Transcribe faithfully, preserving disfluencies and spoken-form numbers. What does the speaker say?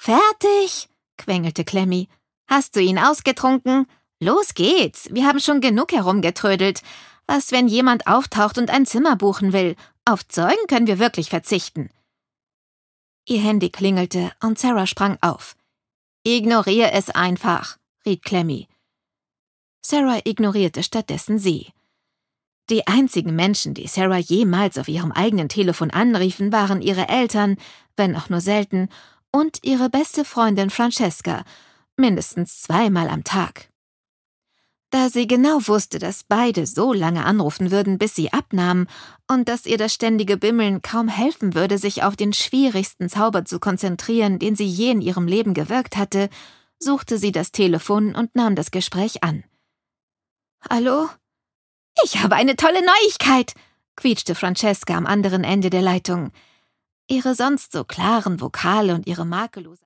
»Fertig?« quengelte Clemmy. »Hast du ihn ausgetrunken? Los geht's, wir haben schon genug herumgetrödelt. Was, wenn jemand auftaucht und ein Zimmer buchen will? Auf Zeugen können wir wirklich verzichten.« Ihr Handy klingelte und Sarah sprang auf. »Ignoriere es einfach«, riet Clemmy. Sarah ignorierte stattdessen sie. Die einzigen Menschen, die Sarah jemals auf ihrem eigenen Telefon anriefen, waren ihre Eltern, wenn auch nur selten, und ihre beste Freundin Francesca, mindestens zweimal am Tag. Da sie genau wusste, dass beide so lange anrufen würden, bis sie abnahmen, und dass ihr das ständige Bimmeln kaum helfen würde, sich auf den schwierigsten Zauber zu konzentrieren, den sie je in ihrem Leben gewirkt hatte, suchte sie das Telefon und nahm das Gespräch an. »Hallo? Ich habe eine tolle Neuigkeit«, quietschte Francesca am anderen Ende der Leitung. Ihre sonst so klaren Vokale und ihre makellose